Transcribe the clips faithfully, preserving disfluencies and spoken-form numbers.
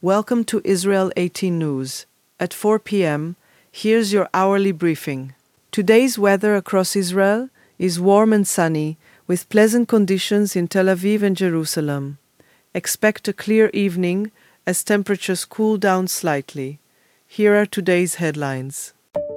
Welcome to Israel eighteen News. At four p.m., here's your hourly briefing. Today's weather across Israel is warm and sunny, with pleasant conditions in Tel Aviv and Jerusalem. Expect a clear evening as temperatures cool down slightly. Here are today's headlines.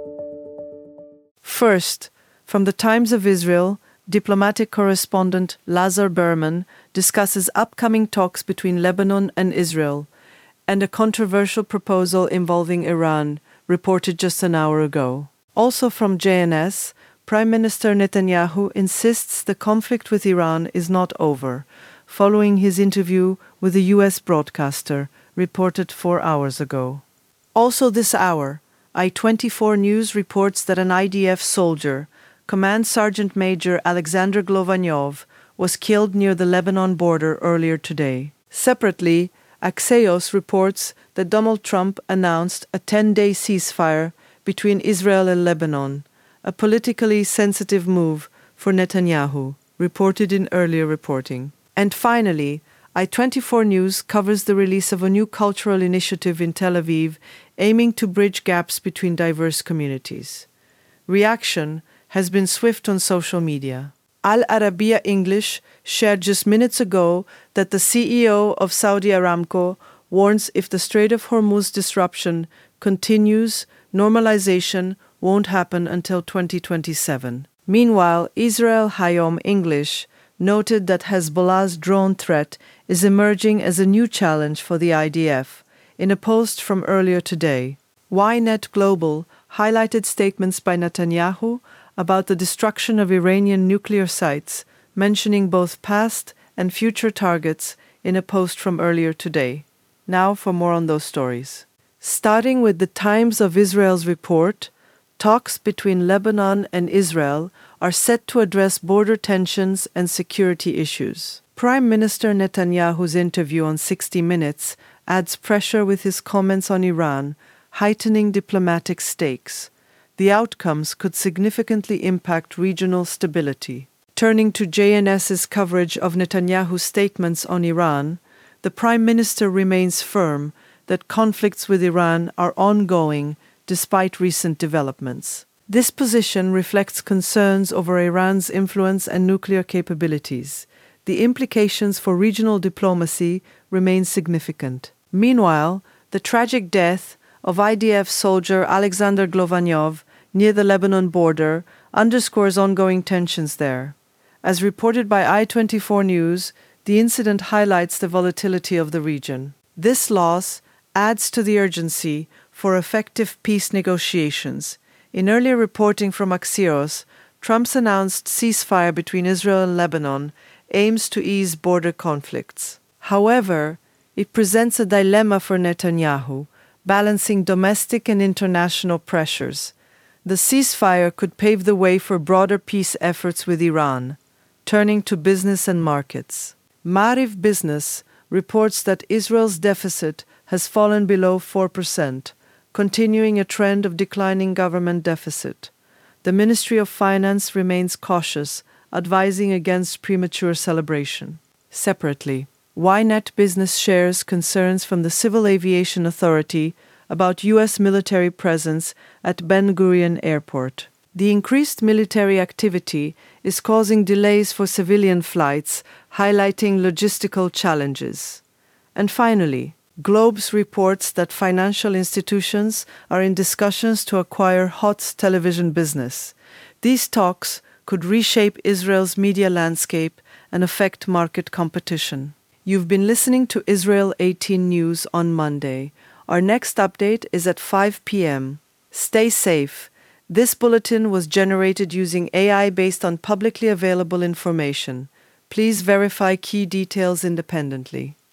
First, from the Times of Israel, diplomatic correspondent Lazar Berman discusses upcoming talks between Lebanon and Israel and a controversial proposal involving Iran, reported just an hour ago. Also from J N S, Prime Minister Netanyahu insists the conflict with Iran is not over, following his interview with a U S broadcaster, reported four hours ago. Also this hour, I twenty-four News reports that an I D F soldier, Command Sergeant Major Alexander Glovanov, was killed near the Lebanon border earlier today. Separately, Axios reports that Donald Trump announced a ten-day ceasefire between Israel and Lebanon, a politically sensitive move for Netanyahu, reported in earlier reporting. And finally, I twenty-four News covers the release of a new cultural initiative in Tel Aviv aiming to bridge gaps between diverse communities. Reaction has been swift on social media. Al Arabiya English shared just minutes ago that the C E O of Saudi Aramco warns if the Strait of Hormuz disruption continues, normalization won't happen until twenty twenty-seven. Meanwhile, Israel Hayom English noted that Hezbollah's drone threat is emerging as a new challenge for the I D F in a post from earlier today. Ynet Global highlighted statements by Netanyahu about the destruction of Iranian nuclear sites, mentioning both past and future targets in a post from earlier today. Now for more on those stories. Starting with the Times of Israel's report, talks between Lebanon and Israel are set to address border tensions and security issues. Prime Minister Netanyahu's interview on sixty minutes adds pressure with his comments on Iran, heightening diplomatic stakes. The outcomes could significantly impact regional stability. Turning to J N S's coverage of Netanyahu's statements on Iran, the Prime Minister remains firm that conflicts with Iran are ongoing despite recent developments. This position reflects concerns over Iran's influence and nuclear capabilities. The implications for regional diplomacy remain significant. Meanwhile, the tragic death of I D F soldier Alexander Glovanov near the Lebanon border underscores ongoing tensions there. As reported by I twenty-four News, the incident highlights the volatility of the region. This loss adds to the urgency for effective peace negotiations. In earlier reporting from Axios, Trump's announced ceasefire between Israel and Lebanon aims to ease border conflicts. However, it presents a dilemma for Netanyahu, balancing domestic and international pressures. The ceasefire could pave the way for broader peace efforts with Iran. Turning to business and markets. Maariv Business reports that Israel's deficit has fallen below four percent, continuing a trend of declining government deficit. The Ministry of Finance remains cautious, advising against premature celebration. Separately, Ynet Business shares concerns from the Civil Aviation Authority about U S military presence at Ben Gurion Airport. The increased military activity is causing delays for civilian flights, highlighting logistical challenges. And finally, Globes reports that financial institutions are in discussions to acquire Hot's television business. These talks could reshape Israel's media landscape and affect market competition. You've been listening to Israel eighteen News on Monday. Our next update is at five p.m. Stay safe. This bulletin was generated using A I based on publicly available information. Please verify key details independently.